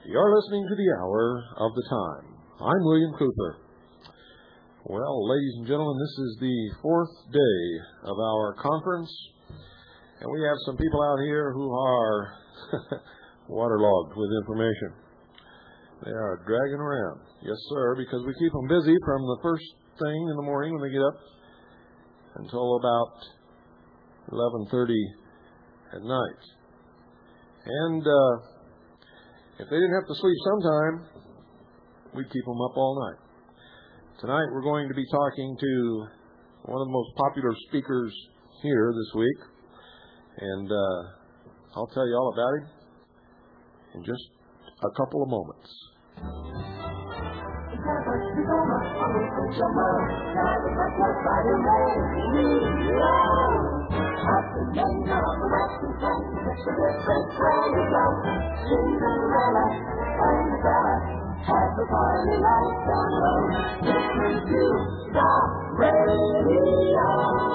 You're listening to the Hour of the Time. I'm William Cooper. Well, ladies and gentlemen, this is the fourth day of our conference, and we have some people out here who are waterlogged with information. They are dragging around. Yes, sir, because we keep them busy from the first thing in the morning when they get up until about 11:30 at night. And if they didn't have to sleep sometime, we'd keep them up all night. Tonight we're going to be talking to one of the most popular speakers here this week, and I'll tell you all about him in just a couple of moments. Have the party lights on low. Listen to the radio.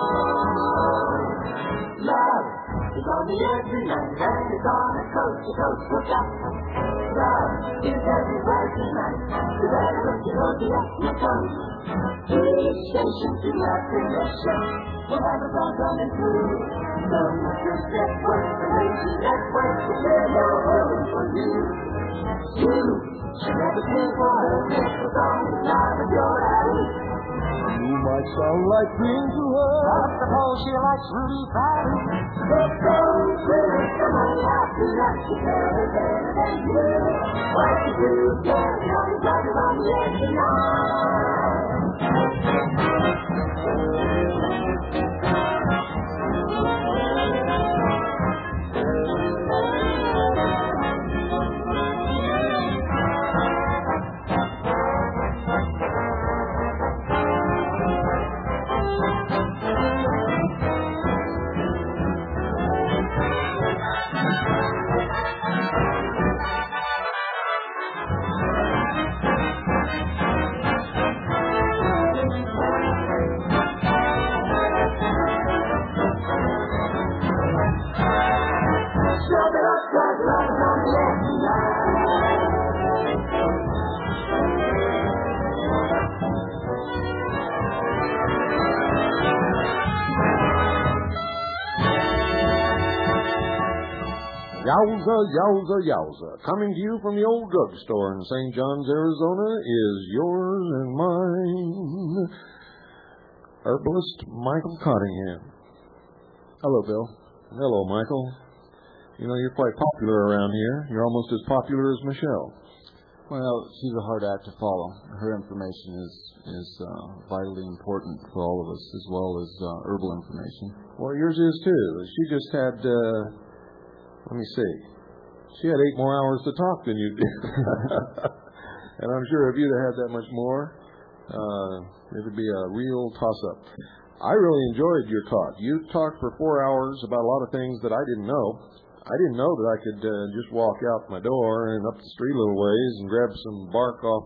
Love is on the air tonight, and it's on a coast-to-coast look up. Love is everywhere tonight. The better look you know, the up you come. Each station to our connection. We'll have a song coming through. So much respect for the nation that works the radio world for you. You should never think what a beautiful song is not of your alley. You might sound like Green to her, but suppose she likes Rudy Valley. It goes with it, somebody has to let you tell her better than you. What you do, yeah, you know you're talking on the air Yowza, yowza, yowza. Coming to you from the old drugstore in St. John's, Arizona, is yours and mine, herbalist Michael Cottingham. Hello, Bill. Hello, Michael. You know, you're quite popular around here. You're almost as popular as Michelle. Well, she's a hard act to follow. Her information is vitally important for all of us, as well as herbal information. Well, yours is too. She just had... let me see. She had 8 more hours to talk than you did. And I'm sure if you'd have had that much more, it would be a real toss-up. I really enjoyed your talk. You talked for 4 hours about a lot of things that I didn't know. I didn't know that I could just walk out my door and up the street a little ways and grab some bark off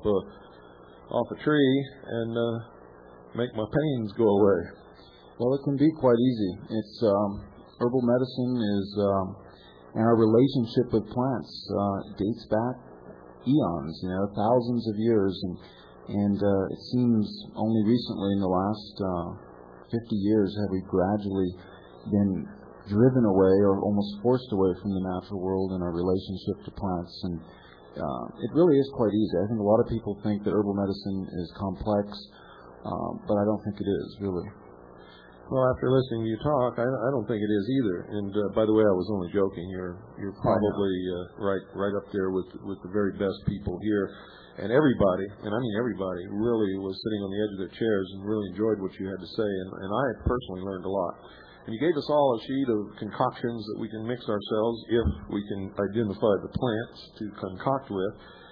a tree and make my pains go away. Well, it can be quite easy. It's herbal medicine is... and our relationship with plants dates back eons, thousands of years, and it seems only recently in the last 50 years have we gradually been driven away or almost forced away from the natural world and our relationship to plants. And it really is quite easy. I think a lot of people think that herbal medicine is complex, but I don't think it is, really. Well, after listening to you talk, I don't think it is either. And by the way, I was only joking. You're probably right up there with the very best people here, and everybody, and I mean everybody, really was sitting on the edge of their chairs and really enjoyed what you had to say. And I personally learned a lot. And you gave us all a sheet of concoctions that we can mix ourselves if we can identify the plants to concoct with.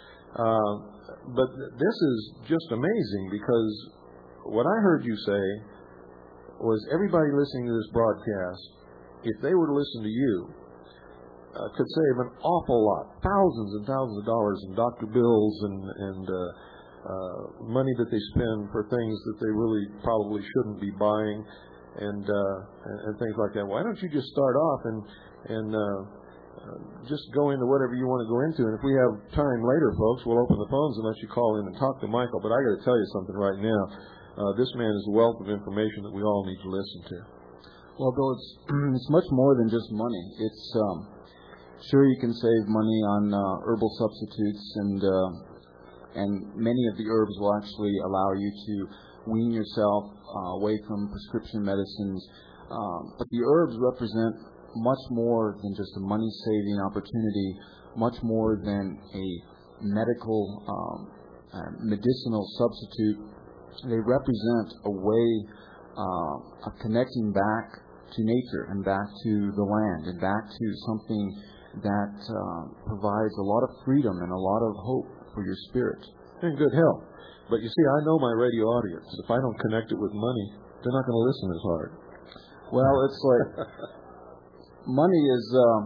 But this is just amazing because what I heard you say was everybody listening to this broadcast, if they were to listen to you, could save an awful lot, thousands and thousands of dollars in doctor bills and money that they spend for things that they really probably shouldn't be buying, and things like that. Why don't you just start off and just go into whatever you want to go into. And if we have time later, folks, we'll open the phones and let you call in and talk to Michael. But I got to tell you something right now. This man is a wealth of information that we all need to listen to. Well, Bill, it's much more than just money. It's sure you can save money on herbal substitutes, and many of the herbs will actually allow you to wean yourself away from prescription medicines. But the herbs represent much more than just a money-saving opportunity, much more than a medical, medicinal substitute. They represent a way of connecting back to nature and back to the land and back to something that provides a lot of freedom and a lot of hope for your spirit. And good health. But you see, I know my radio audience. If I don't connect it with money, they're not going to listen as hard. Well, it's like money's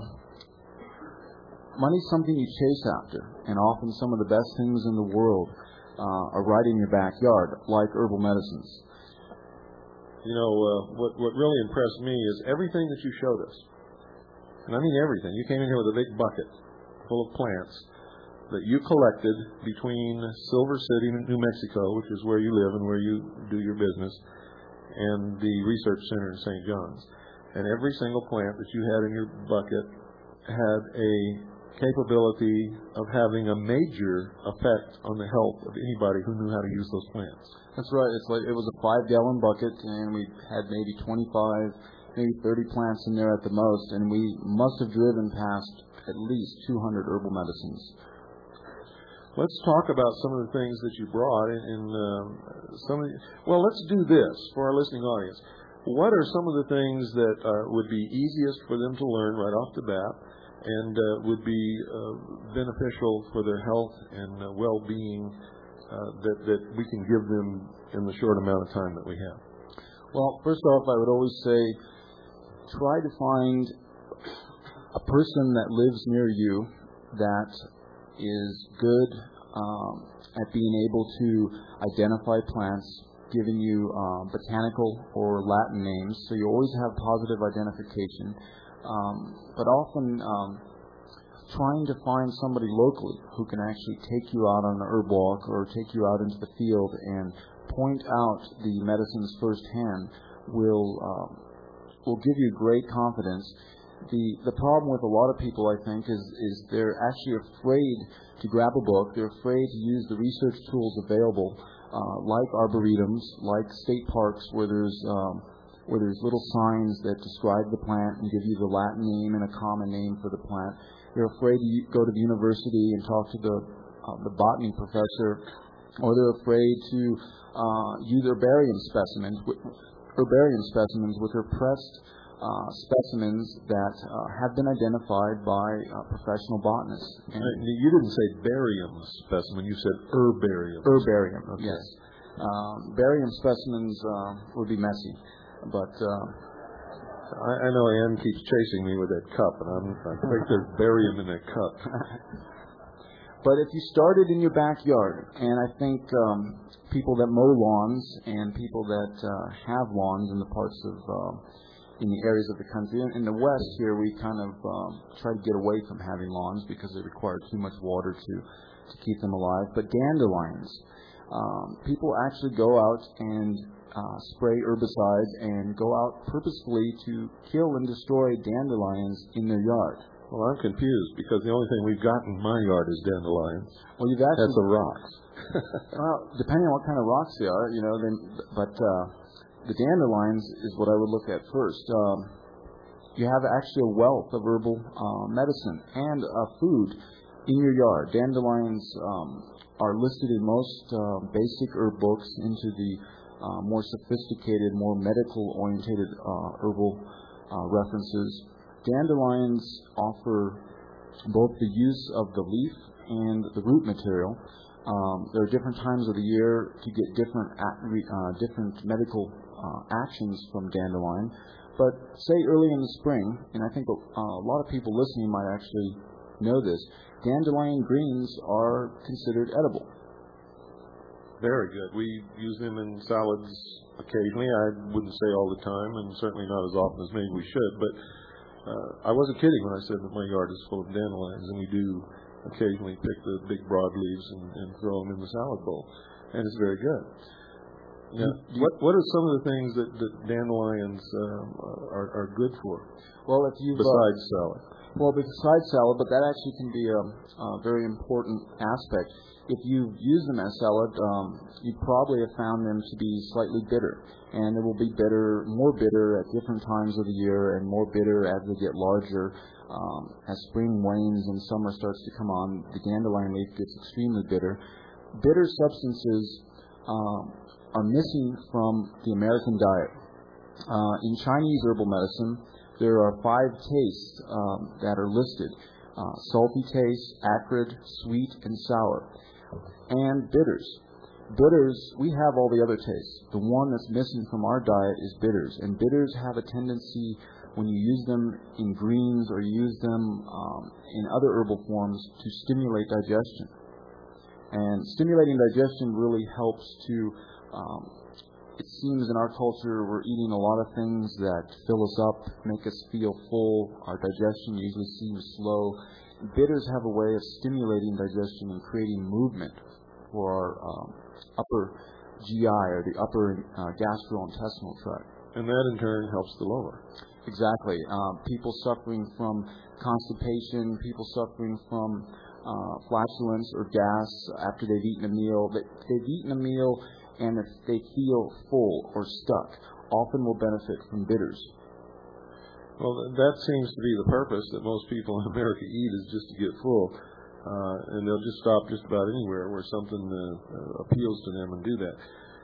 something you chase after, and often some of the best things in the world are right in your backyard, like herbal medicines. You know, what really impressed me is everything that you showed us. And I mean everything. You came in here with a big bucket full of plants that you collected between Silver City, New Mexico, which is where you live and where you do your business, and the research center in St. John's. And every single plant that you had in your bucket had a capability of having a major effect on the health of anybody who knew how to use those plants. That's right. It's like it was a 5-gallon bucket, and we had maybe 25, maybe 30 plants in there at the most, and we must have driven past at least 200 herbal medicines. Let's talk about some of the things that you brought in well, let's do this for our listening audience. What are some of the things that would be easiest for them to learn right off the bat and would be beneficial for their health and well-being that we can give them in the short amount of time that we have? Well, first off, I would always say try to find a person that lives near you that is good at being able to identify plants, giving you botanical or Latin names, so you always have positive identification. But often trying to find somebody locally who can actually take you out on an herb walk or take you out into the field and point out the medicines firsthand will give you great confidence. The problem with a lot of people, I think, is they're actually afraid to grab a book. They're afraid to use the research tools available, like arboretums, like state parks, where there's little signs that describe the plant and give you the Latin name and a common name for the plant. They're afraid to go to the university and talk to the botany professor, or they're afraid to use herbarium specimens with their pressed specimens that have been identified by professional botanists. And you didn't say barium specimen, you said herbarium. Herbarium, okay. Yes. Barium specimens would be messy, but I know Ann keeps chasing me with that cup, and I think there's barium in that cup. But if you started in your backyard, and I think people that mow lawns and people that have lawns in the parts of in the areas of the country. In the West here, we kind of try to get away from having lawns because they require too much water to keep them alive. But dandelions, people actually go out and spray herbicides and go out purposefully to kill and destroy dandelions in their yard. Well, I'm confused because the only thing we've got in my yard is dandelions. Well, you've actually... That's the rocks. Well, depending on what kind of rocks they are, the dandelions is what I would look at first. You have actually a wealth of herbal medicine and food in your yard. Dandelions are listed in most basic herb books into the more sophisticated, more medical-oriented herbal references. Dandelions offer both the use of the leaf and the root material. There are different times of the year to get different medical actions from dandelion, but say early in the spring, and I think a lot of people listening might actually know this, dandelion greens are considered edible. Very good. We use them in salads occasionally. I wouldn't say all the time, and certainly not as often as maybe we should, but I wasn't kidding when I said that my yard is full of dandelions, and we do occasionally pick the big broad leaves and throw them in the salad bowl, and it's very good. Now, what are some of the things that dandelions are good for? Well, if you besides salad. Well, besides salad, but that actually can be a very important aspect. If you use them as salad, you probably have found them to be slightly bitter, and they will be more bitter at different times of the year, and more bitter as they get larger. As spring wanes and summer starts to come on, the dandelion leaf gets extremely bitter. Bitter substances are missing from the American diet. In Chinese herbal medicine, there are 5 tastes that are listed: salty taste, acrid, sweet, and sour. And bitters. Bitters, we have all the other tastes. The one that's missing from our diet is bitters. And bitters have a tendency, when you use them in greens or use them in other herbal forms, to stimulate digestion. And stimulating digestion really helps to, it seems in our culture we're eating a lot of things that fill us up, make us feel full. Our digestion usually seems slow. Bitters have a way of stimulating digestion and creating movement for our upper GI, or the upper gastrointestinal tract. And that in turn helps the lower. Exactly. People suffering from constipation, people suffering from flatulence or gas after they've eaten a meal. They've eaten a meal and if they feel full or stuck, often will benefit from bitters. Well, that seems to be the purpose that most people in America eat, is just to get full. And they'll just stop just about anywhere where something appeals to them and do that.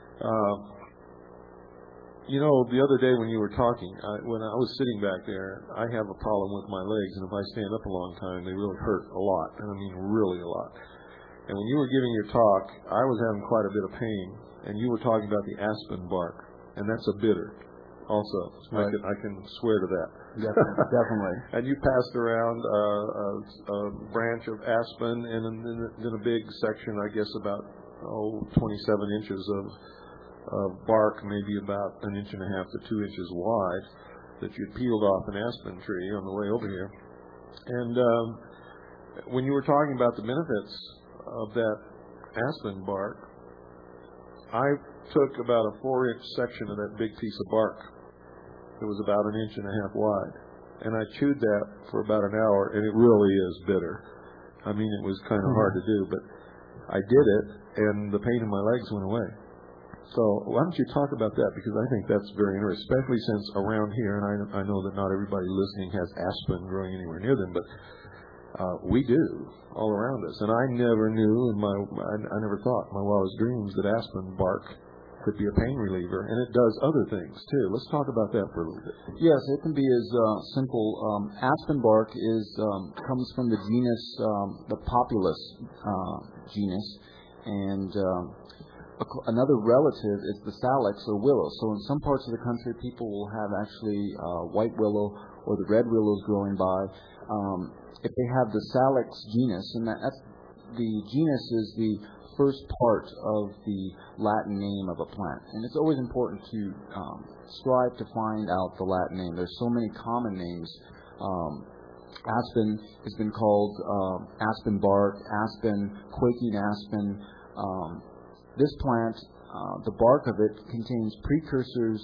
The other day when you were talking, when I was sitting back there, I have a problem with my legs, and if I stand up a long time, they really hurt a lot, and I mean really a lot. And when you were giving your talk, I was having quite a bit of pain, and you were talking about the aspen bark, and that's a bitter also. Right. I can swear to that. Definitely. And you passed around a branch of aspen, and then a big section, I guess about 27 inches of bark, maybe about 1.5 to 2 inches wide, that you'd peeled off an aspen tree on the way over here. And when you were talking about the benefits of that aspen bark, I took about a 4-inch section of that big piece of bark. It was about 1.5 inches wide. And I chewed that for about an hour, and it really is bitter. I mean, it was kind of hard to do, but I did it, and the pain in my legs went away. So why don't you talk about that, because I think that's very interesting, especially since around here, and I know that not everybody listening has aspen growing anywhere near them, but we do all around us. And I never knew I never thought in my wildest dreams that aspen bark could be a pain reliever, and it does other things too. Let's talk about that for a little bit. Yes, it can be as simple. Aspen bark comes from the genus, the Populus genus, and another relative is the salix or willow. So in some parts of the country, people will have actually white willow or the red willows growing by. If they have the salix genus, and that's the genus is the first part of the Latin name of a plant. And it's always important to strive to find out the Latin name. There's so many common names. Aspen has been called aspen bark, aspen, quaking aspen. This plant, the bark of it contains precursors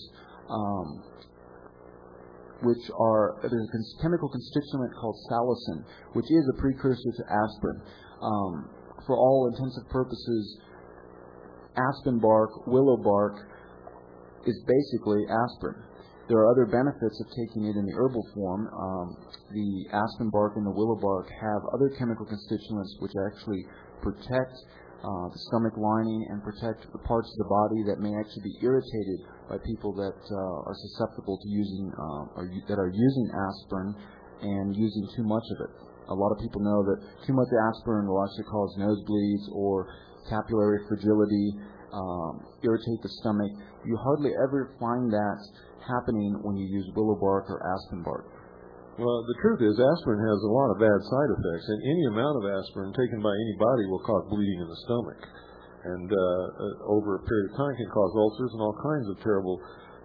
which are, there's a chemical constituent called salicin, which is a precursor to aspirin. For all intensive purposes, aspen bark, willow bark, is basically aspirin. There are other benefits of taking it in the herbal form. The aspen bark and the willow bark have other chemical constituents which actually protect the stomach lining and protect the parts of the body that may actually be irritated by people that are susceptible to using that are using aspirin and using too much of it. A lot of people know that too much aspirin will actually cause nosebleeds or capillary fragility, irritate the stomach. You hardly ever find that happening when you use willow bark or aspen bark. Well, the truth is aspirin has a lot of bad side effects, and any amount of aspirin taken by anybody will cause bleeding in the stomach. And over a period of time can cause ulcers and all kinds of terrible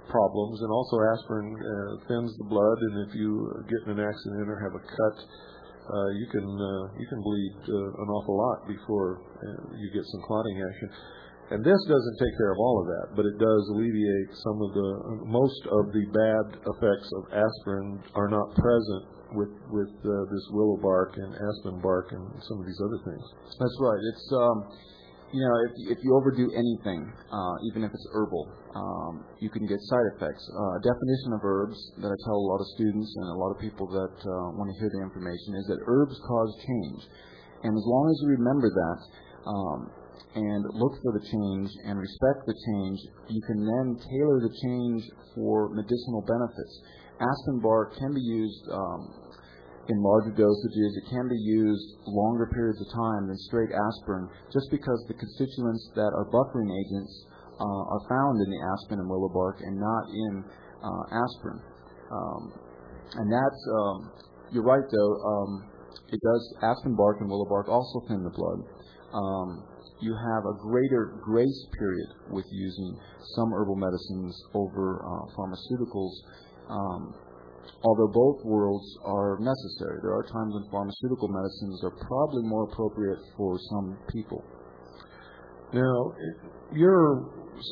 problems, and also aspirin thins the blood, and if you get in an accident or have a cut, you can bleed an awful lot before you get some clotting action. And this doesn't take care of all of that, but it does alleviate most of the bad effects of aspirin are not present with this willow bark and aspen bark and some of these other things. That's right. It's if you overdo anything, even if it's herbal, you can get side effects. Definition of herbs that I tell a lot of students and a lot of people that want to hear the information is that herbs cause change, and as long as you remember that. And look for the change and respect the change, you can then tailor the change for medicinal benefits. Aspen bark can be used in larger dosages. It can be used longer periods of time than straight aspirin, just because the constituents that are buffering agents are found in the aspen and willow bark and not in aspirin. And that's, you're right though, it does, aspen bark and willow bark also thin the blood. You have a greater grace period with using some herbal medicines over pharmaceuticals, although both worlds are necessary. There are times when pharmaceutical medicines are probably more appropriate for some people. Now, you're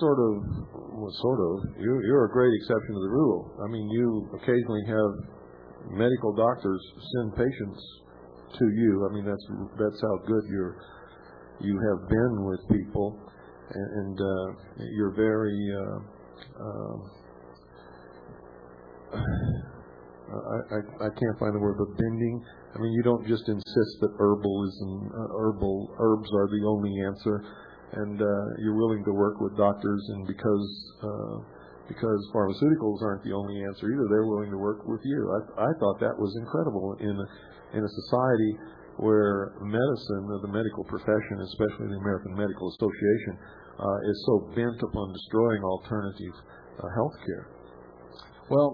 you're a great exception to the rule. I mean, you occasionally have medical doctors send patients to you. I mean, that's how good you have been with people, and you're very I can't find the word, but bending. I mean, you don't just insist that herbs are the only answer, and you're willing to work with doctors, and because pharmaceuticals aren't the only answer either, they're willing to work with you. I thought that was incredible in a society where medicine, the medical profession, especially the American Medical Association, is so bent upon destroying alternative health care. Well,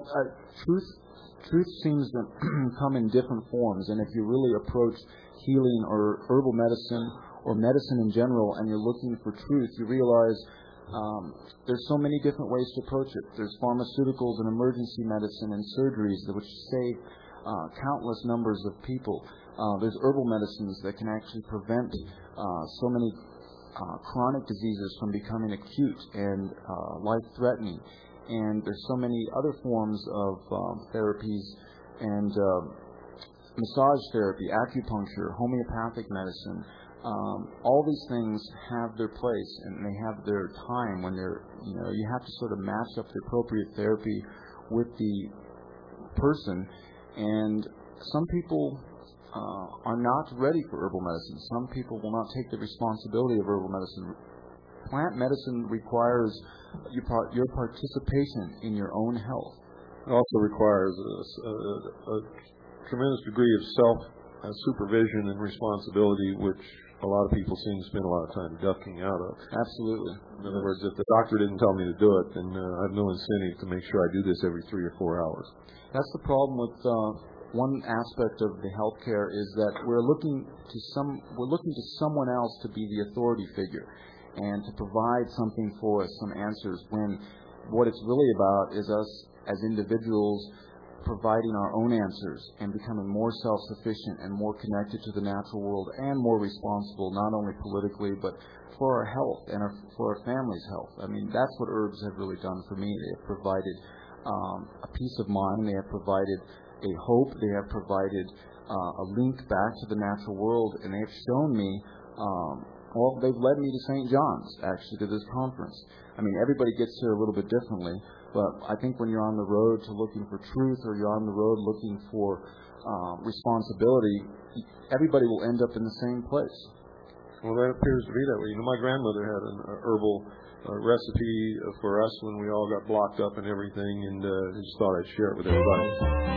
truth seems to come in different forms, and if you really approach healing or herbal medicine or medicine in general and you're looking for truth, you realize there's so many different ways to approach it. There's pharmaceuticals and emergency medicine and surgeries which save countless numbers of people. There's herbal medicines that can actually prevent so many chronic diseases from becoming acute and life-threatening. And there's so many other forms of therapies and massage therapy, acupuncture, homeopathic medicine. All these things have their place and they have their time when you have to sort of match up the appropriate therapy with the person. And some people are not ready for herbal medicine. Some people will not take the responsibility of herbal medicine. Plant medicine requires your participation in your own health. It also requires a tremendous degree of self-supervision and responsibility, which a lot of people seem to spend a lot of time ducking out of. Absolutely. In other words, if the doctor didn't tell me to do it, then I have no incentive to make sure I do this every 3 or 4 hours. That's the problem with one aspect of the healthcare is that we're looking to someone else to be the authority figure and to provide something for us, some answers, when what it's really about is us as individuals providing our own answers and becoming more self-sufficient and more connected to the natural world and more responsible, not only politically, but for our health and for our family's health. I mean, that's what herbs have really done for me. They have provided a peace of mind. They have provided a hope. They have provided a link back to the natural world, and they have shown me, they've led me to St. John's, actually, to this conference. I mean, everybody gets here a little bit differently, but I think when you're on the road to looking for truth, or you're on the road looking for responsibility, everybody will end up in the same place. Well, that appears to be that way. You know, my grandmother had an herbal recipe for us when we all got blocked up and everything, and I just thought I'd share it with everybody.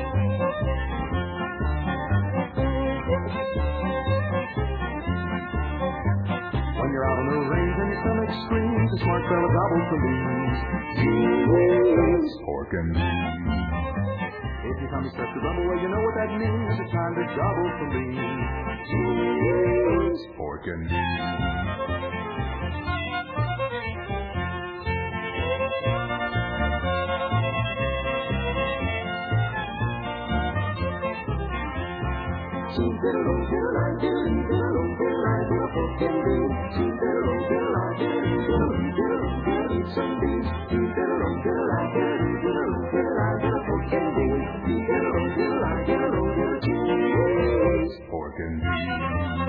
When you're out on the range and your stomach screams, a smart fella gobbles the leaves. Cheese, pork and beans. If your tummy starts to rumble, well, you know what that means. It's time to gobble some beans. Cheese, pork and beans. Pork and beans.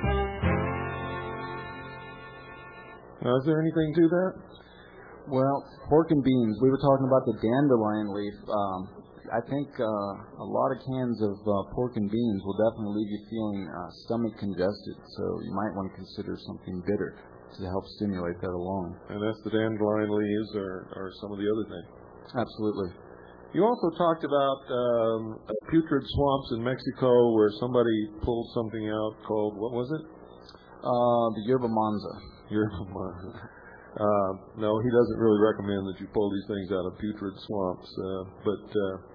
Now, is there anything to that? Well, pork and beans. We were talking about the dandelion leaf. I think a lot of cans of pork and beans will definitely leave you feeling stomach congested. So you might want to consider something bitter to help stimulate that along. And that's the dandelion leaves or some of the other things. Absolutely. You also talked about putrid swamps in Mexico where somebody pulled something out called, what was it? The yerba manza. No, he doesn't really recommend that you pull these things out of putrid swamps. But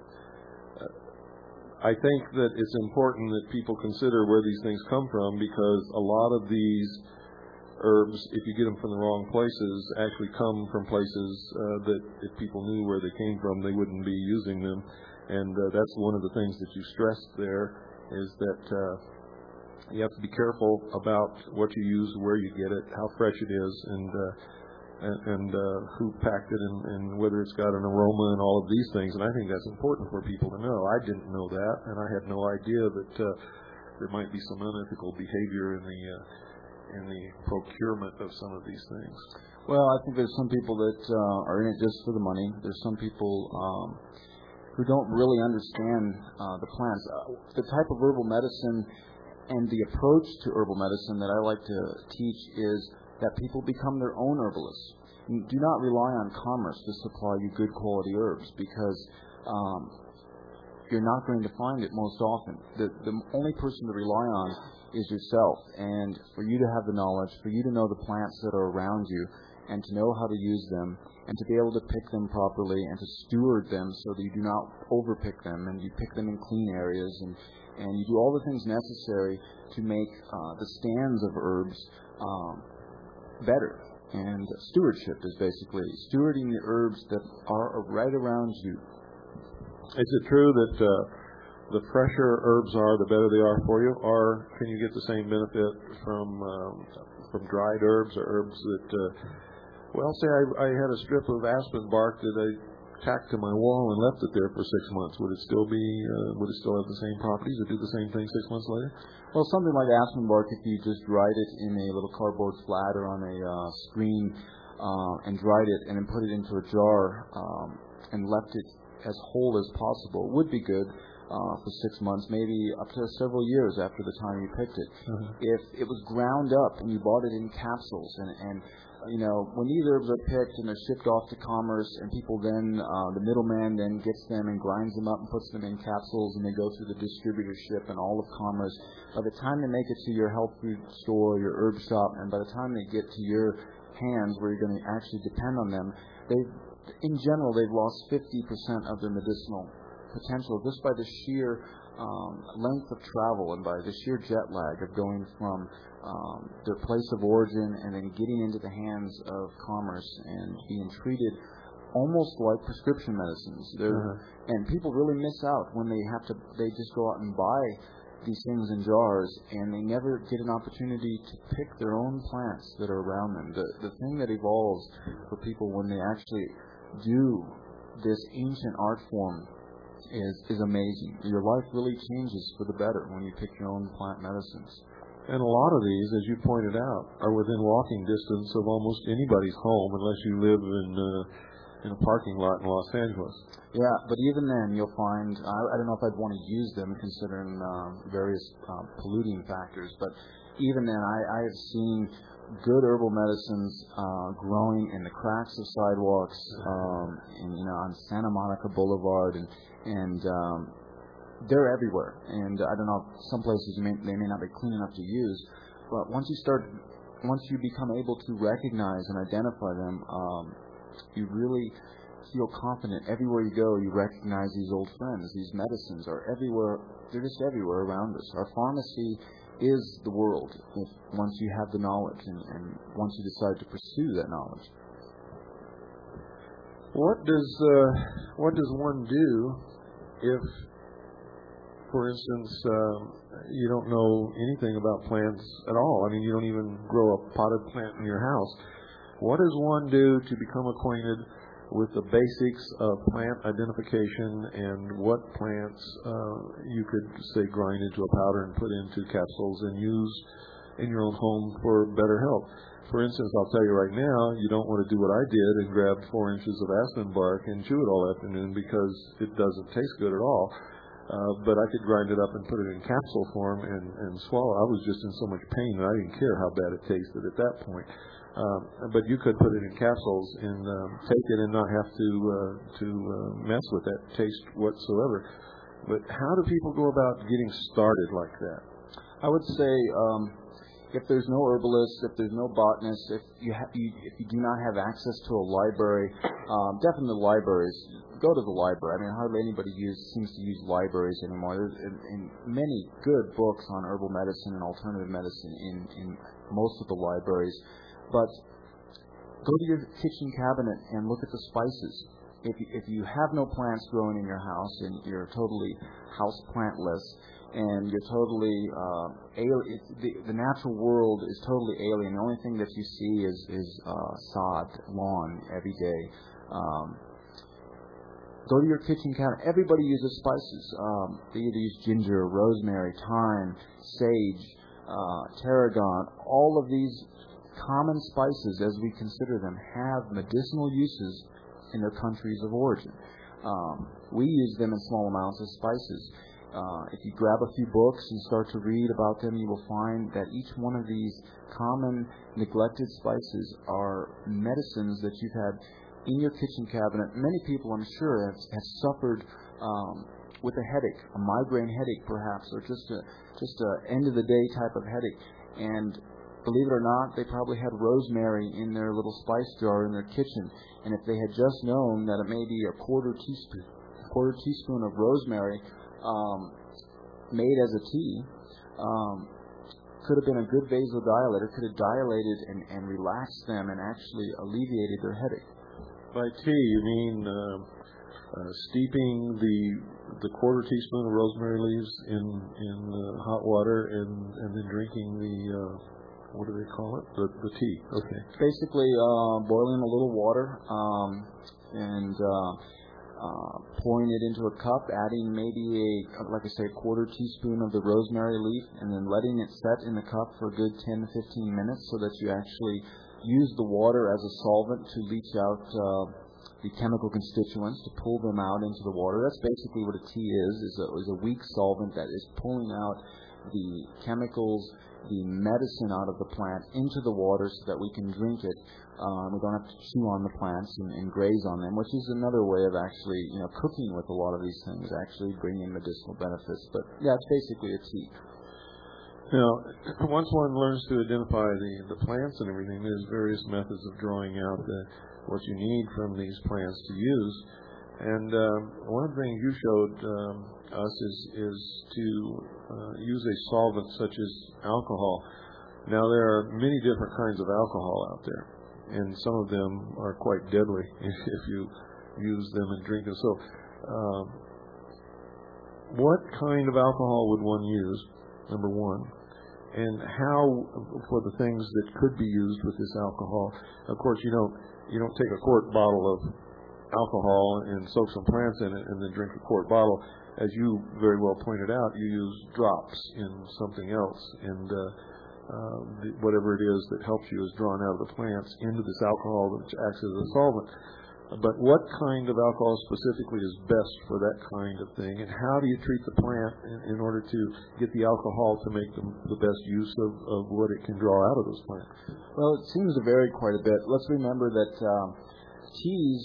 I think that it's important that people consider where these things come from, because a lot of these herbs, if you get them from the wrong places, actually come from places that if people knew where they came from, they wouldn't be using them. And that's one of the things that you stressed there, is that you have to be careful about what you use, where you get it, how fresh it is, and who packed it, and whether it's got an aroma and all of these things. And I think that's important for people to know. I didn't know that, and I had no idea that there might be some unethical behavior in the procurement of some of these things. Well, I think there's some people that are in it just for the money. There's some people who don't really understand the plants. The type of herbal medicine and the approach to herbal medicine that I like to teach is that people become their own herbalists. Do not rely on commerce to supply you good quality herbs, because you're not going to find it most often. The only person to rely on is yourself, and for you to have the knowledge, for you to know the plants that are around you, and to know how to use them, and to be able to pick them properly, and to steward them so that you do not overpick them, and you pick them in clean areas, and you do all the things necessary to make the stands of herbs better. And stewardship is basically stewarding the herbs that are right around you. Is it true that the fresher herbs are, the better they are for you, or can you get the same benefit from dried herbs, or herbs that, say I had a strip of aspen bark that I tacked to my wall and left it there for 6 months. Would it still have the same properties, or do the same thing 6 months later? Well, something like aspen bark, if you just dried it in a little cardboard flat or on a screen and dried it and then put it into a jar and left it as whole as possible, would be good for 6 months, maybe up to several years after the time you picked it. If it was ground up and you bought it in capsules, and you know, when these herbs are picked and they're shipped off to commerce, and people then, the middleman then gets them and grinds them up and puts them in capsules, and they go through the distributorship and all of commerce, by the time they make it to your health food store, your herb shop, and by the time they get to your hands where you're going to actually depend on them, in general, they've lost 50% of their medicinal potential just by the sheer length of travel and by the sheer jet lag of going from their place of origin and then getting into the hands of commerce and being treated almost like prescription medicines. And people really miss out when they just go out and buy these things in jars, and they never get an opportunity to pick their own plants that are around them. The thing that evolves for people when they actually do this ancient art form is amazing. Your life really changes for the better when you pick your own plant medicines. And a lot of these, as you pointed out, are within walking distance of almost anybody's home, unless you live in a parking lot in Los Angeles. Yeah, but even then you'll find, I don't know if I'd want to use them considering various polluting factors, but even then I have seen good herbal medicines growing in the cracks of sidewalks, on Santa Monica Boulevard, and they're everywhere. And I don't know, some places they may not be clean enough to use, but once you become able to recognize and identify them, you really feel confident. Everywhere you go, you recognize these old friends. These medicines are everywhere. They're just everywhere around us. Our pharmacy is the world once you have the knowledge and once you decide to pursue that knowledge. What does one do if for instance, you don't know anything about plants at all. I mean, you don't even grow a potted plant in your house. What does one do to become acquainted with the basics of plant identification and what plants you could, say, grind into a powder and put into capsules and use in your own home for better health? For instance, I'll tell you right now, you don't want to do what I did and grab 4 inches of aspen bark and chew it all afternoon because it doesn't taste good at all. But I could grind it up and put it in capsule form and swallow. I was just in so much pain that I didn't care how bad it tasted at that point. But you could put it in capsules and take it and not have to mess with that taste whatsoever. But how do people go about getting started like that? I would say if there's no herbalist, if there's no botanist, if you do not have access to a library, definitely libraries. Go to the library. I mean, hardly anybody seems to use libraries anymore. There's many good books on herbal medicine and alternative medicine in most of the libraries. But go to your kitchen cabinet and look at the spices. If you have no plants growing in your house and you're totally house plantless and you're totally the natural world is totally alien. The only thing that you see is sod, lawn every day. Go to your kitchen cabinet. Everybody uses spices. They either use ginger, rosemary, thyme, sage, tarragon. All of these common spices, as we consider them, have medicinal uses in their countries of origin. We use them in small amounts as spices. If you grab a few books and start to read about them, you will find that each one of these common neglected spices are medicines that you've had in your kitchen cabinet. Many people, I'm sure, have suffered with a headache, a migraine headache perhaps, or just a end of the day type of headache. And believe it or not, they probably had rosemary in their little spice jar in their kitchen. And if they had just known that it may be a quarter teaspoon of rosemary made as a tea, could have been a good vasodilator, could have dilated and relaxed them and actually alleviated their headache. By tea, you mean steeping the quarter teaspoon of rosemary leaves in hot water and then drinking the what do they call it? The tea. Okay. Basically, boiling a little water and pouring it into a cup, adding maybe a quarter teaspoon of the rosemary leaf, and then letting it set in the cup for a good 10 to 15 minutes so that you actually use the water as a solvent to leach out the chemical constituents, to pull them out into the water. That's basically what a tea is a weak solvent that is pulling out the chemicals, the medicine out of the plant into the water so that we can drink it. We don't have to chew on the plants and graze on them, which is another way of actually, cooking with a lot of these things, actually bringing medicinal benefits. But yeah, it's basically a tea. Now, once one learns to identify the plants and everything, there's various methods of drawing out what you need from these plants to use. And one of the things you showed us is to use a solvent such as alcohol. Now, there are many different kinds of alcohol out there, and some of them are quite deadly if you use them and drink them. So, what kind of alcohol would one use, number one? And how, for the things that could be used with this alcohol? Of course, you don't take a quart bottle of alcohol and soak some plants in it and then drink a quart bottle. As you very well pointed out, you use drops in something else, and whatever it is that helps you is drawn out of the plants into this alcohol, which acts as a solvent. But what kind of alcohol specifically is best for that kind of thing, and how do you treat the plant in order to get the alcohol to make the best use of what it can draw out of those plants? Well, it seems to vary quite a bit. Let's remember that teas,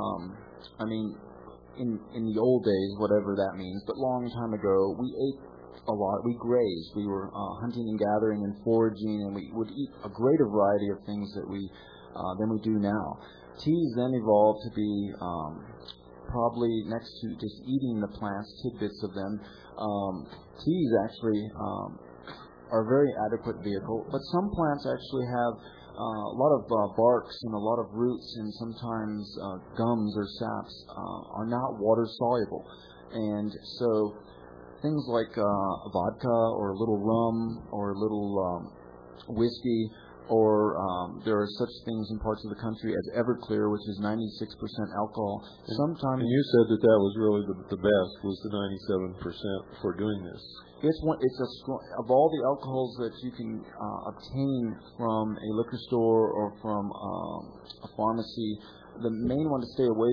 in the old days, whatever that means, but long time ago, we ate a lot. We grazed. We were hunting and gathering and foraging, and we would eat a greater variety of things than we do now. Teas then evolved to be probably next to just eating the plants, tidbits of them. Teas actually are a very adequate vehicle, but some plants actually have a lot of barks and a lot of roots, and sometimes gums or saps are not water soluble, and so things like vodka or a little rum or a little whiskey, or there are such things in parts of the country as Everclear, which is 96% alcohol. Sometimes, and you said that was really the best, was the 97% for doing this. It's a strong, of all the alcohols that you can obtain from a liquor store or from a pharmacy, the main one to stay away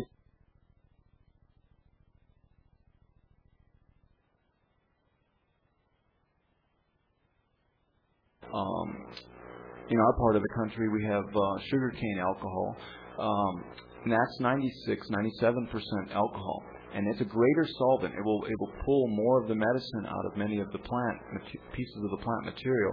from. In our part of the country, we have sugarcane alcohol, and that's 97% alcohol, and it's a greater solvent. It will pull more of the medicine out of many of the pieces of the plant material.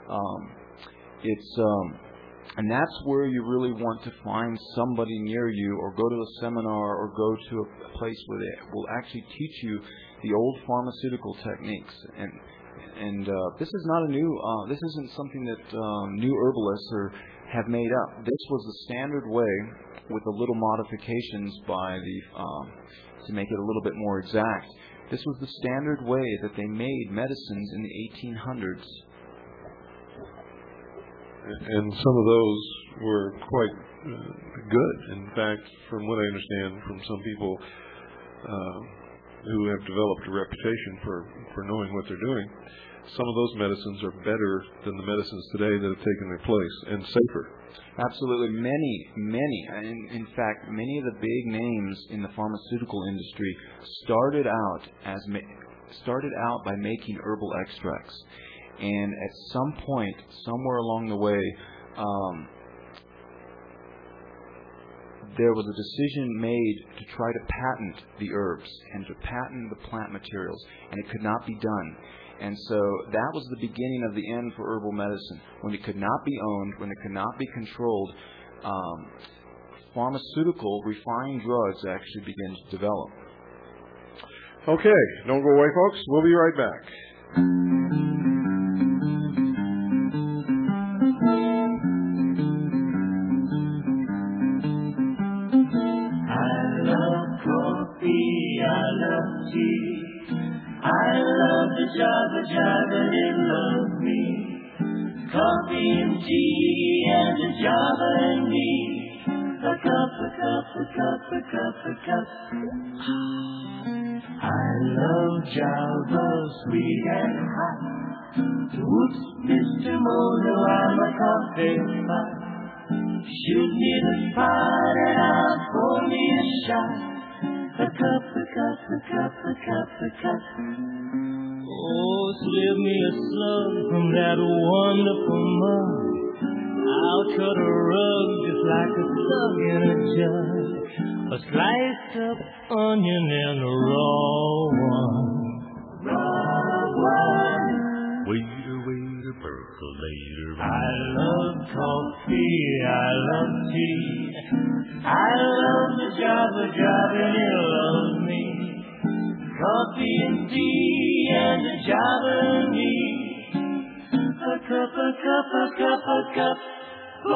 And that's where you really want to find somebody near you, or go to a seminar, or go to a place where they will actually teach you the old pharmaceutical techniques. And this is not a new. This isn't something that new herbalists have made up. This was the standard way, with a little modifications to make it a little bit more exact. This was the standard way that they made medicines in the 1800s. And some of those were quite good. In fact, from what I understand from some people who have developed a reputation for knowing what they're doing, some of those medicines are better than the medicines today that have taken their place, and safer. Absolutely. Many. In fact, many of the big names in the pharmaceutical industry started out by making herbal extracts. And at some point, somewhere along the way, there was a decision made to try to patent the herbs and to patent the plant materials, and it could not be done. And so that was the beginning of the end for herbal medicine. When it could not be owned, when it could not be controlled, pharmaceutical refined drugs actually began to develop. Okay, don't go away, folks. We'll be right back. I love the jive and it loves me. Coffee and tea and the Java and me. A cup. I love Java, sweet and hot. Whoops, Mr. Mono, I'm a coffee pot. Shoot me the pot and I'll pour me a shot. A cup. Oh, slip me a slug from that wonderful mug. I'll cut a rug just like a slug in a jug. A sliced up onion and a raw one. Waiter, percolator. I love coffee, I love tea. I love the Java and it loves me. Coffee and tea and the Java and me. A cup. Boy.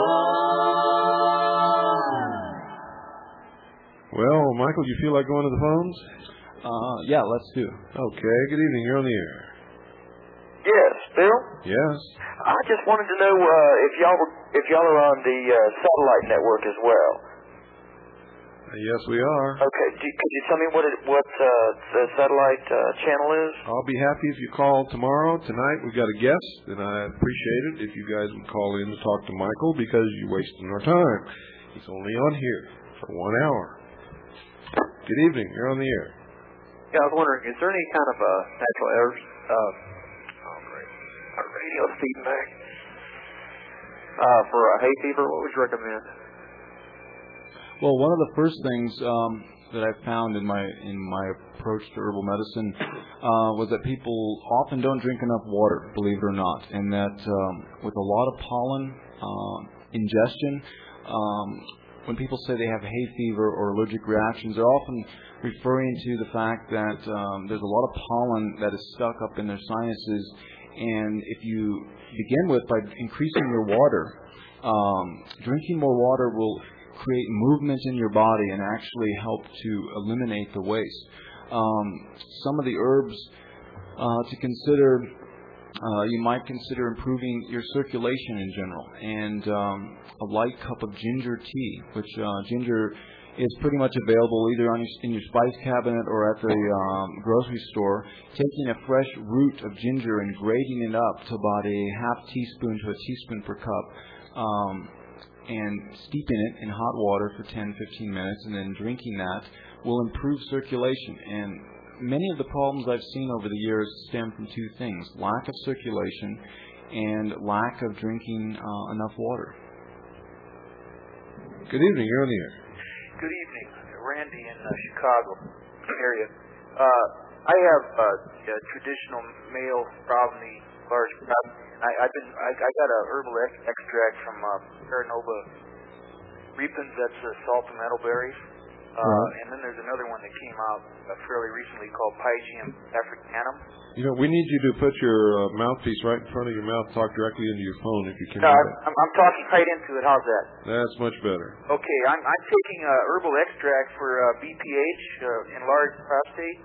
Well, Michael, do you feel like going to the phones? Yeah, let's do. Okay, good evening. You're on the air. Yes, Bill? Yes. I just wanted to know if y'all are on the satellite network as well. Yes, we are. Okay. Could you tell me what the satellite channel is? I'll be happy if you call tomorrow. Tonight we've got a guest, and I appreciate it if you guys would call in to talk to Michael, because you're wasting our time. He's only on here for 1 hour. Good evening. You're on the air. Yeah, I was wondering, is there any kind of natural errors? Our radio's feedback. For hay fever, what would you recommend? Well, one of the first things that I found in my approach to herbal medicine was that people often don't drink enough water, believe it or not, and that with a lot of pollen ingestion, when people say they have hay fever or allergic reactions, they're often referring to the fact that there's a lot of pollen that is stuck up in their sinuses, and if you begin with by increasing your water, drinking more water will create movement in your body and actually help to eliminate the waste. Some of the herbs to consider. You might consider improving your circulation in general, and a light cup of ginger tea, which ginger is pretty much available either in your spice cabinet or at the grocery store. Taking a fresh root of ginger and grating it up to about a half teaspoon to a teaspoon per cup, and steeping it in hot water for 10-15 minutes, and then drinking that will improve circulation. And many of the problems I've seen over the years stem from two things: lack of circulation and lack of drinking enough water. Good evening. You're on the air. Good evening. Randy in Chicago area. I have a traditional male Brownie large crop. I got a herbal extract from Paranova repens. That's salt palmetto berries. And then there's another one that came out fairly recently called Pygeum africanum. You know, we need you to put your mouthpiece right in front of your mouth. Talk directly into your phone if you can. No, I'm talking right into it. How's that? That's much better. Okay, I'm taking herbal extract for BPH, enlarged prostate,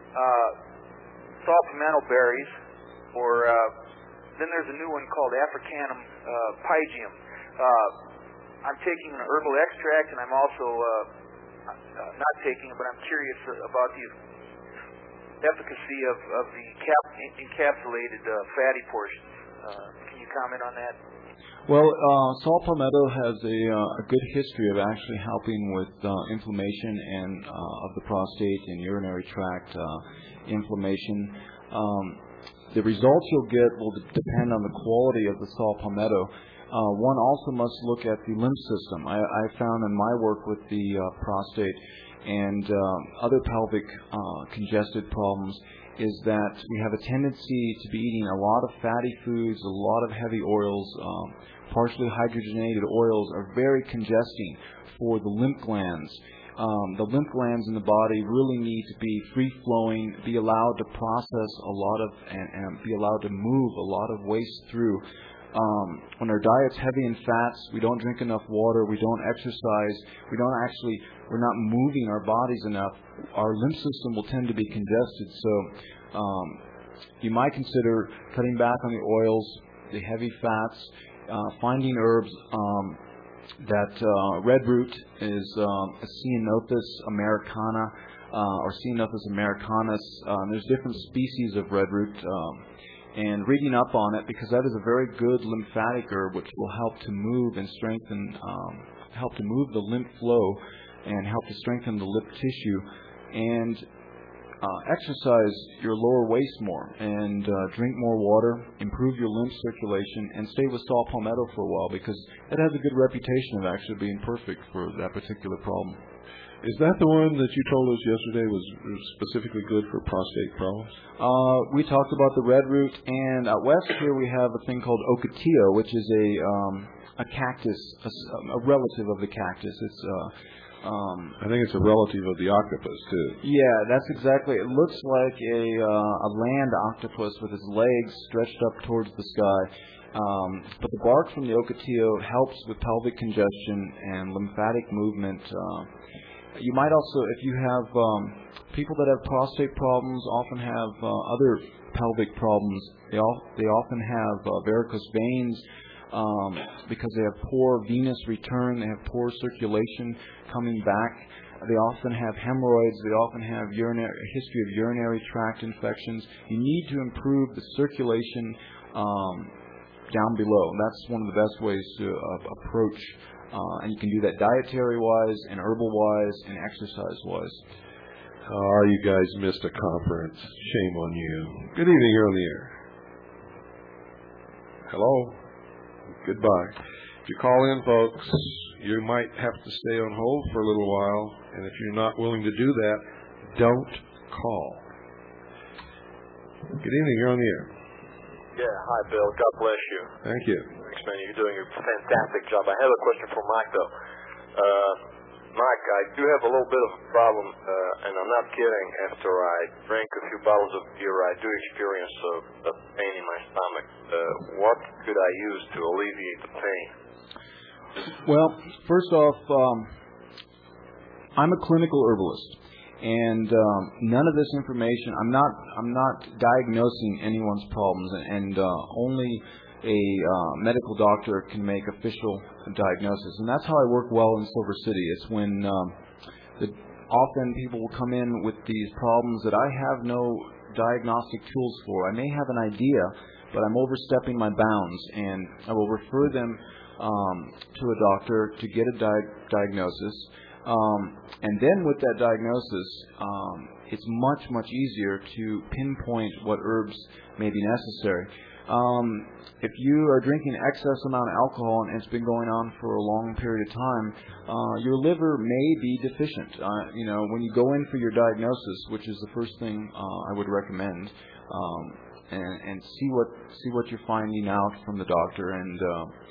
salt palmetto berries, or then there's a new one called Africanum Pygeum. I'm taking an herbal extract, and I'm also not taking it, but I'm curious about the efficacy of the encapsulated fatty portions. Can you comment on that? Well, salt palmetto has a good history of actually helping with inflammation and of the prostate and urinary tract inflammation. The results you'll get will depend on the quality of the salt palmetto. One also must look at the lymph system. I found in my work with the prostate and other pelvic congested problems is that we have a tendency to be eating a lot of fatty foods, a lot of heavy oils. Partially hydrogenated oils are very congesting for the lymph glands. The lymph glands in the body really need to be free-flowing, be allowed to process a lot of, and be allowed to move a lot of waste through. When our diet's heavy in fats, we don't drink enough water, we don't exercise, we're not moving our bodies enough, our lymph system will tend to be congested. So you might consider cutting back on the oils, the heavy fats, finding herbs. That red root is Ceanothus americana, or Ceanothus americanus. There's different species of red root. And reading up on it, because that is a very good lymphatic herb which will help to move and strengthen, help to move the lymph flow and help to strengthen the lymph tissue. And exercise your lower waist more and drink more water, improve your lymph circulation, and stay with salt palmetto for a while, because it has a good reputation of actually being perfect for that particular problem. Is that the one that you told us yesterday was specifically good for prostate problems? We talked about the red root, and out west here we have a thing called ocotillo, which is a cactus, a relative of the cactus. It's I think it's a relative of the octopus too. Yeah, that's exactly. It looks like a land octopus with its legs stretched up towards the sky. But the bark from the ocotillo helps with pelvic congestion and lymphatic movement. You might also, if you have people that have prostate problems, often have other pelvic problems. They often have varicose veins because they have poor venous return. They have poor circulation coming back. They often have hemorrhoids. They often have a history of urinary tract infections. You need to improve the circulation down below. That's one of the best ways to approach. And you can do that dietary-wise and herbal-wise and exercise-wise. Oh, you guys missed a conference. Shame on you. Good evening, you're on the air. Hello? Goodbye. If you call in, folks, you might have to stay on hold for a little while. And if you're not willing to do that, don't call. Good evening, you're on the air. Yeah, hi, Bill. God bless you. Thank you. Thanks, man. You're doing a fantastic job. I have a question for Mike, though. Mike, I do have a little bit of a problem, and I'm not kidding. After I drink a few bottles of beer, I do experience a pain in my stomach. What could I use to alleviate the pain? Well, first off, I'm a clinical herbalist. And none of this information. I'm not diagnosing anyone's problems, and only a medical doctor can make official diagnosis. And that's how I work well in Silver City. It's when often people will come in with these problems that I have no diagnostic tools for. I may have an idea, but I'm overstepping my bounds, and I will refer them to a doctor to get a diagnosis. And then with that diagnosis, it's much easier to pinpoint what herbs may be necessary. If you are drinking excess amount of alcohol and it's been going on for a long period of time, your liver may be deficient. When you go in for your diagnosis, which is the first thing I would recommend, and see what you're finding out from the doctor, and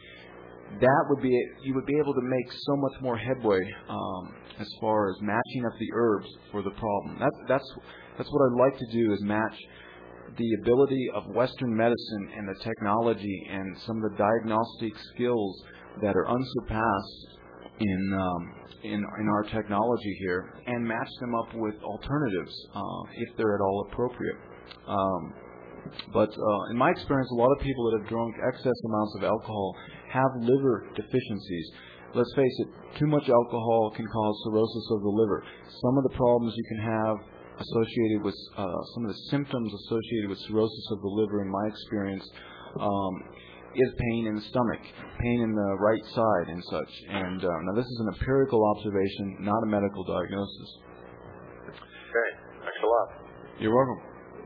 you would be able to make so much more headway as far as matching up the herbs for the problem. That's what I'd like to do, is match the ability of Western medicine and the technology and some of the diagnostic skills that are unsurpassed in our technology here, and match them up with alternatives if they're at all appropriate. But in my experience, a lot of people that have drunk excess amounts of alcohol have liver deficiencies. Let's face it, too much alcohol can cause cirrhosis of the liver. Some of the problems you can have associated with some of the symptoms associated with cirrhosis of the liver, in my experience, is pain in the stomach, pain in the right side and such. And now this is an empirical observation, not a medical diagnosis. Okay, thanks a lot. You're welcome.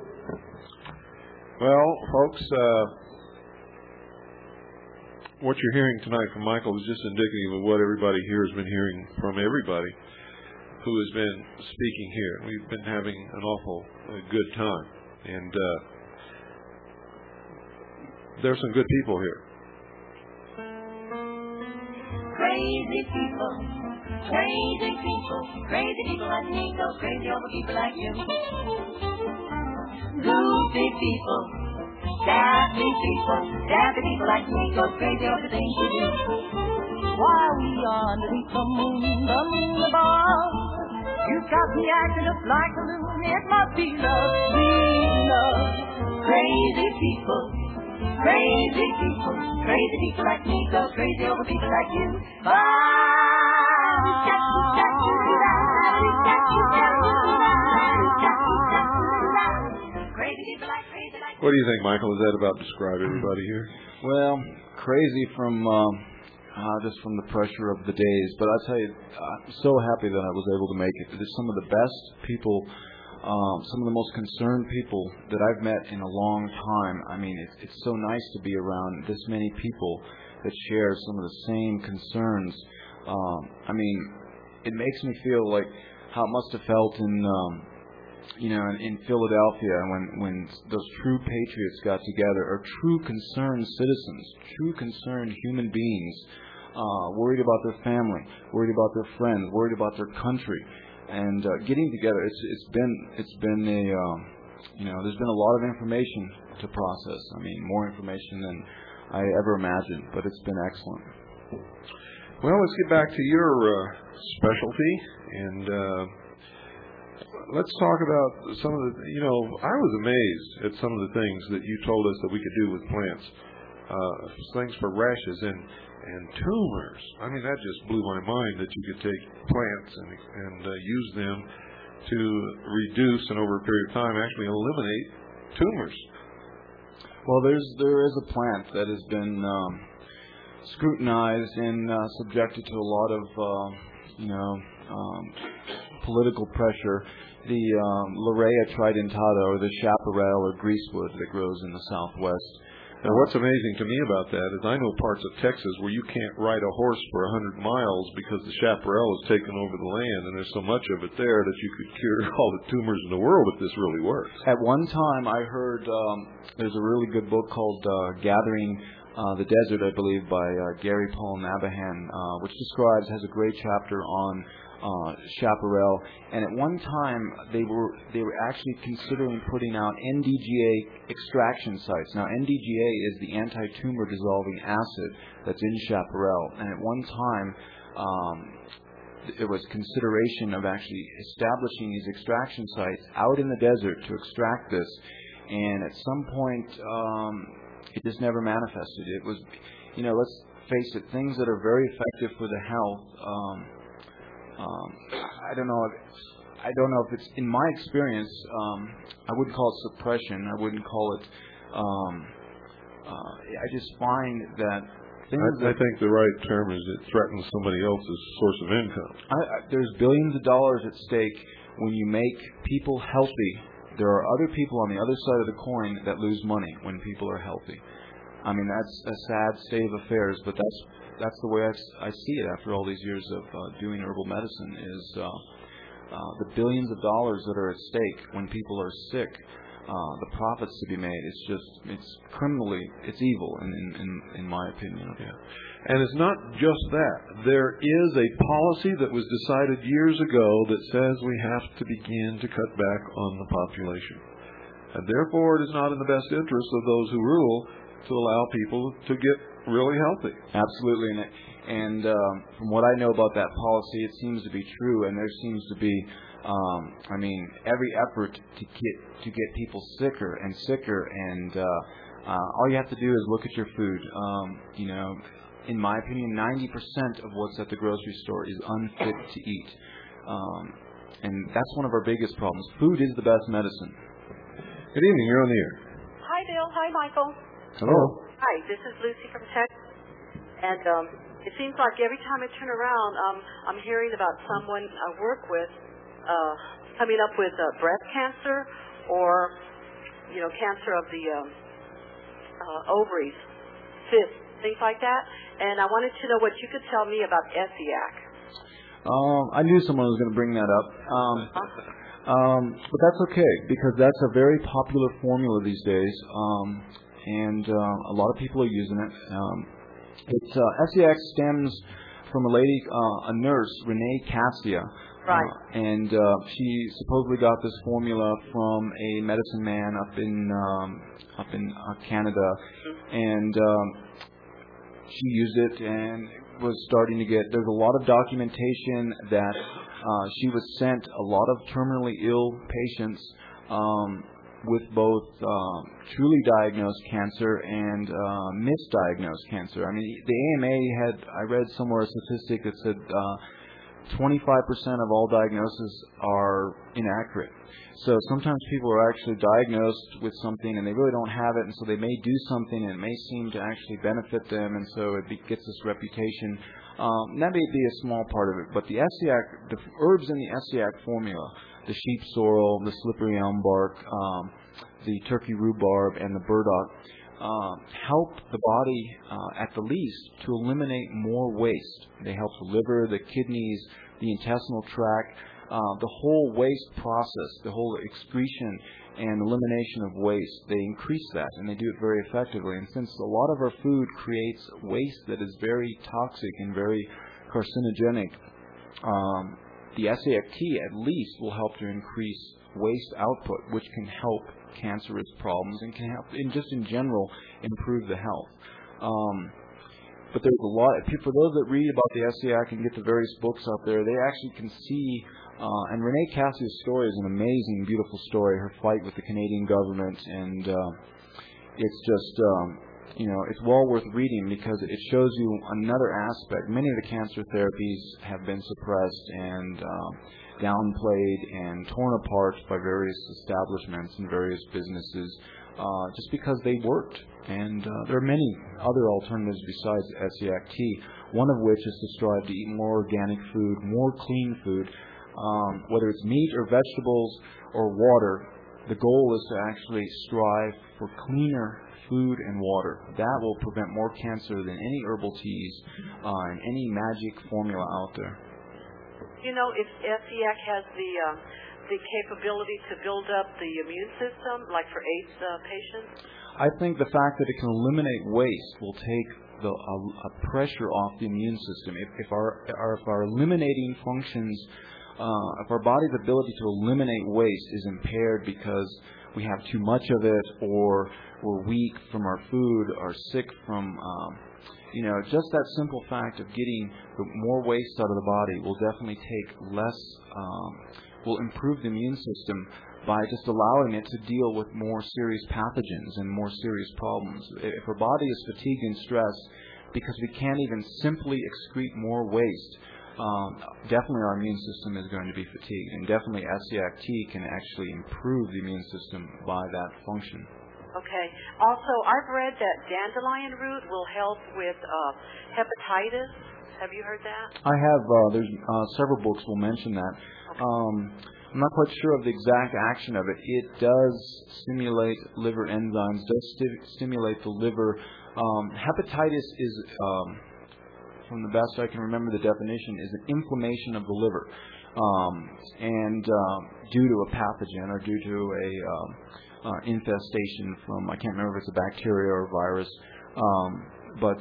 Well, folks, what you're hearing tonight from Michael is just indicative of what everybody here has been hearing from everybody who has been speaking here. We've been having an awful good time, and there's some good people here. Crazy people like me go crazy over people like you. Goofy people, daffy people like me go crazy over the things you do. While we are underneath the moon above, you got me acting up like a loon. It must be love, sweet love. Crazy people like me go crazy over people like you. What do you think, Michael? Is that about describe everybody here? Well, crazy from just from the pressure of the days. But I'll tell you, I'm so happy that I was able to make it. There's some of the best people, some of the most concerned people that I've met in a long time. I mean, it's so nice to be around this many people that share some of the same concerns. I mean, it makes me feel like how it must have felt in Philadelphia when those true patriots got together, or true concerned citizens, true concerned human beings, worried about their family, worried about their friends, worried about their country, and getting together. It's been there's been a lot of information to process. I mean, more information than I ever imagined, but it's been excellent. Well, let's get back to your specialty, and let's talk about some of the, I was amazed at some of the things that you told us that we could do with plants, things for rashes and tumors. I mean, that just blew my mind that you could take plants and use them to reduce, and over a period of time, actually eliminate tumors. Well, there is a plant that has been scrutinized and subjected to a lot of, political pressure. The Larea tridentata, or the chaparral or greasewood that grows in the Southwest. Now, what's amazing to me about that is I know parts of Texas where you can't ride a horse for 100 miles because the chaparral has taken over the land, and there's so much of it there that you could cure all the tumors in the world if this really works. At one time, I heard there's a really good book called Gathering the Desert, I believe, by Gary Paul Nabahan, which has a great chapter on chaparral, and at one time they were actually considering putting out NDGA extraction sites. Now, NDGA is the anti-tumor dissolving acid that's in chaparral, and at one time there was consideration of actually establishing these extraction sites out in the desert to extract this. And at some point, it just never manifested. It was, let's face it, things that are very effective for the health. I don't know if it's, in my experience, I wouldn't call it suppression. I wouldn't call it. I just find that things. I think the right term is it threatens somebody else's source of income. There's billions of dollars at stake when you make people healthy. There are other people on the other side of the coin that lose money when people are healthy. I mean, that's a sad state of affairs, but that's the way I see it after all these years of doing herbal medicine is the billions of dollars that are at stake when people are sick, the profits to be made. It's criminally, it's evil in my opinion. Yeah. And it's not just that. There is a policy that was decided years ago that says we have to begin to cut back on the population. And therefore, it is not in the best interest of those who rule to allow people to get really healthy. Absolutely. And from what I know about that policy, it seems to be true. And there seems to be, every effort to get people sicker and sicker. And all you have to do is look at your food. In my opinion, 90% of what's at the grocery store is unfit to eat. And that's one of our biggest problems. Food is the best medicine. Good evening. You're on the air. Hi, Bill. Hi, Michael. Hello. Hi, this is Lucy from Texas. And it seems like every time I turn around, I'm hearing about someone I work with coming up with breast cancer or, cancer of the ovaries, cysts, things like that. And I wanted to know what you could tell me about Essiac. I knew someone was going to bring that up. But that's okay, because that's a very popular formula these days. And a lot of people are using it. Essiac stems from a lady, a nurse, Renee Cassia. Right. And she supposedly got this formula from a medicine man up in Canada. And she used it and was starting to get, there's a lot of documentation that she was sent a lot of terminally ill patients with both truly diagnosed cancer and misdiagnosed cancer. I mean, the AMA I read somewhere a statistic that said 25% of all diagnoses are inaccurate. So sometimes people are actually diagnosed with something and they really don't have it, and so they may do something and it may seem to actually benefit them, and so it gets this reputation. That may be a small part of it, but the herbs in the Essiac formula, the sheep sorrel, the slippery elm bark, the turkey rhubarb, and the burdock, help the body, at the least, to eliminate more waste. They help the liver, the kidneys, the intestinal tract, the whole waste process, the whole excretion and elimination of waste. They increase that, and they do it very effectively. And since a lot of our food creates waste that is very toxic and very carcinogenic, the Essiac tea at least will help to increase waste output, which can help cancerous problems and can help, in general, improve the health. But there's a lot, for those that read about the Essiac and get the various books out there, they actually can see, and Renee Cassia's story is an amazing, beautiful story, her fight with the Canadian government, and it's just, it's well worth reading because it shows you another aspect. Many of the cancer therapies have been suppressed and downplayed and torn apart by various establishments and various businesses just because they worked. And there are many other alternatives besides Essiac tea, one of which is to strive to eat more organic food, more clean food, whether it's meat or vegetables or water. The goal is to actually strive for cleaner food and water. That will prevent more cancer than any herbal teas and any magic formula out there. If Essiac has the capability to build up the immune system, like for AIDS patients? I think the fact that it can eliminate waste will take a pressure off the immune system. If our eliminating functions, if our body's ability to eliminate waste is impaired because we have too much of it, or we're weak from our food, or sick from, just that simple fact of getting more waste out of the body will definitely take less, will improve the immune system by just allowing it to deal with more serious pathogens and more serious problems. If our body is fatigued and stressed because we can't even simply excrete more waste, definitely our immune system is going to be fatigued, and definitely SCIAC can actually improve the immune system by that function. Okay. Also, I've read that dandelion root will help with hepatitis. Have you heard that? I have. There's several books will mention that. Okay. I'm not quite sure of the exact action of it. It does stimulate liver enzymes, does stimulate the liver. Hepatitis is, from the best I can remember the definition, is an inflammation of the liver, and due to a pathogen or due to a infestation from, I can't remember if it's a bacteria or a virus, but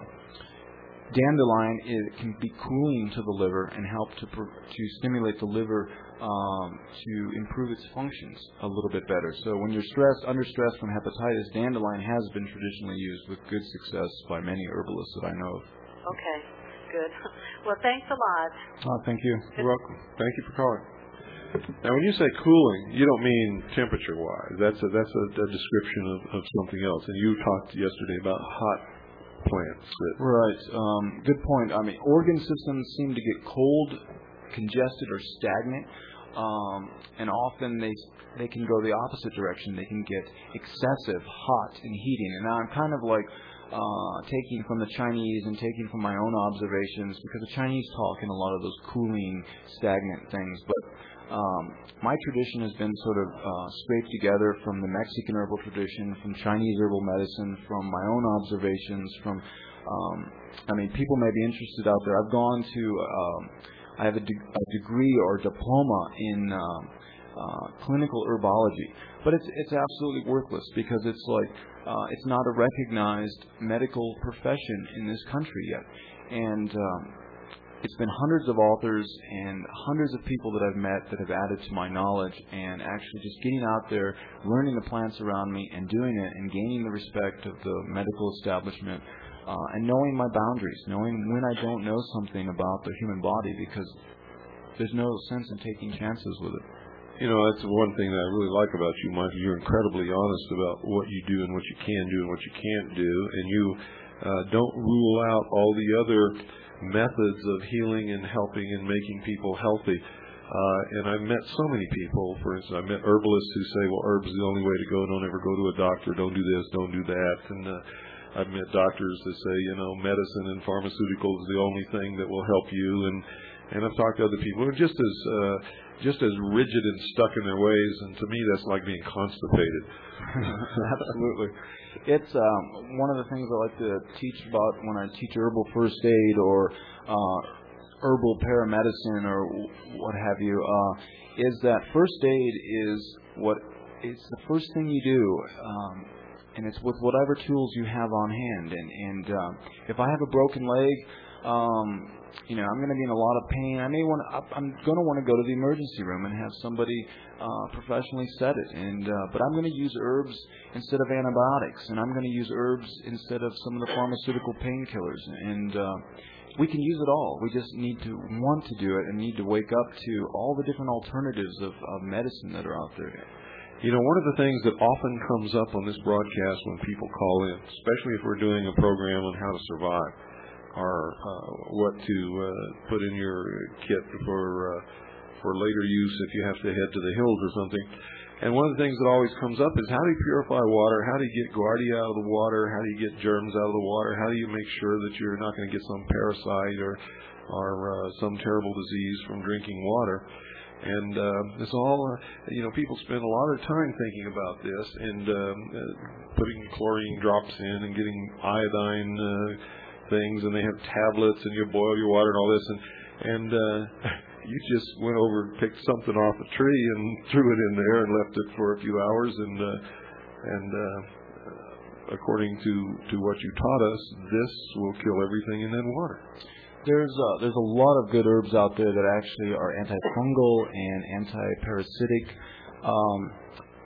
dandelion, it can be cooling to the liver and help to stimulate the liver to improve its functions a little bit better. So when you're under stress from hepatitis, dandelion has been traditionally used with good success by many herbalists that I know of. Okay, good. Well, thanks a lot. Thank you. You're welcome. Thank you for calling. Now, when you say cooling, you don't mean temperature-wise. That's a description of something else. And you talked yesterday about hot plants. Right. Good point. I mean, organ systems seem to get cold, congested, or stagnant, and often they can go the opposite direction. They can get excessive hot and heating. And now I'm kind of like taking from the Chinese and taking from my own observations, because the Chinese talk in a lot of those cooling, stagnant things. But my tradition has been sort of scraped together from the Mexican herbal tradition, from Chinese herbal medicine, from my own observations, from, people may be interested out there. I've gone to, I have a degree or diploma in clinical herbology, but it's absolutely worthless, because it's like, it's not a recognized medical profession in this country yet. And it's been hundreds of authors and hundreds of people that I've met that have added to my knowledge, and actually just getting out there, learning the plants around me and doing it and gaining the respect of the medical establishment, and knowing my boundaries, knowing when I don't know something about the human body, because there's no sense in taking chances with it. That's one thing that I really like about you, Mike. You're incredibly honest about what you do and what you can do and what you can't do, and you don't rule out all the other methods of healing and helping and making people healthy. And I've met so many people. For instance, I've met herbalists who say, well, herbs is the only way to go. Don't ever go to a doctor. Don't do this. Don't do that. And I've met doctors that say, medicine and pharmaceuticals is the only thing that will help you. And I've talked to other people who are just as rigid and stuck in their ways. And to me, that's like being constipated. Absolutely. It's one of the things I like to teach about when I teach herbal first aid or herbal paramedicine or what have you, is that first aid is it's the first thing you do, and it's with whatever tools you have on hand. And if I have a broken leg, I'm going to be in a lot of pain. I'm going to want to go to the emergency room and have somebody professionally set it. But I'm going to use herbs instead of antibiotics, and I'm going to use herbs instead of some of the pharmaceutical painkillers. And we can use it all. We just need to want to do it and need to wake up to all the different alternatives of medicine that are out there. One of the things that often comes up on this broadcast when people call in, especially if we're doing a program on how to survive, or what to put in your kit for later use if you have to head to the hills or something. And one of the things that always comes up is, how do you purify water? How do you get Guardia out of the water? How do you get germs out of the water? How do you make sure that you're not going to get some parasite or some terrible disease from drinking water? And it's all, people spend a lot of time thinking about this and putting chlorine drops in and getting iodine things, and they have tablets, and you boil your water and all this, and you just went over and picked something off a tree and threw it in there and left it for a few hours, and according to what you taught us, this will kill everything and then water. There's a lot of good herbs out there that actually are antifungal and anti-parasitic.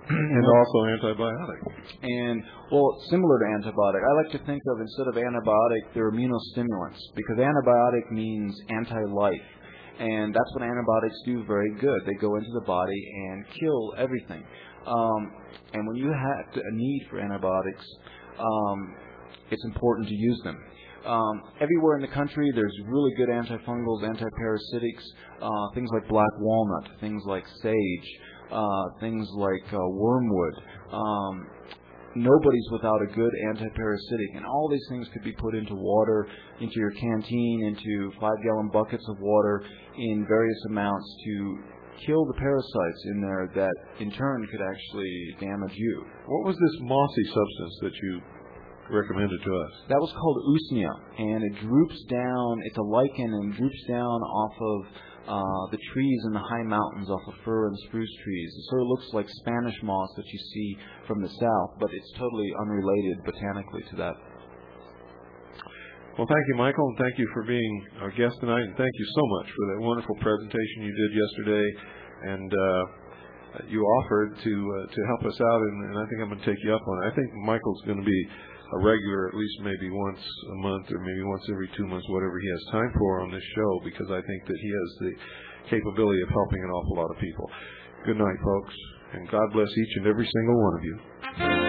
And also antibiotic. And, well, similar to antibiotic. I like to think of, instead of antibiotic, they're immunostimulants, because antibiotic means anti-life. And that's what antibiotics do very good. They go into the body and kill everything. And when you have a need for antibiotics, it's important to use them. Everywhere in the country, there's really good antifungals, antiparasitics, things like black walnut, things like sage, things like wormwood. Nobody's without a good antiparasitic, and all these things could be put into water, into your canteen, into 5-gallon buckets of water in various amounts to kill the parasites in there that in turn could actually damage you. What was this mossy substance that you recommended to us? That was called usnea, and it droops down, it's a lichen, and droops down off of the trees in the high mountains, off of fir and spruce trees. It sort of looks like Spanish moss that you see from the south, but it's totally unrelated botanically to that. Well, thank you, Michael, and thank you for being our guest tonight, and thank you so much for that wonderful presentation you did yesterday, and you offered to help us out, and I think I'm going to take you up on it. I think Michael's going to be a regular, at least maybe once a month or maybe once every 2 months, whatever he has time for on this show, because I think that he has the capability of helping an awful lot of people. Good night, folks, and God bless each and every single one of you.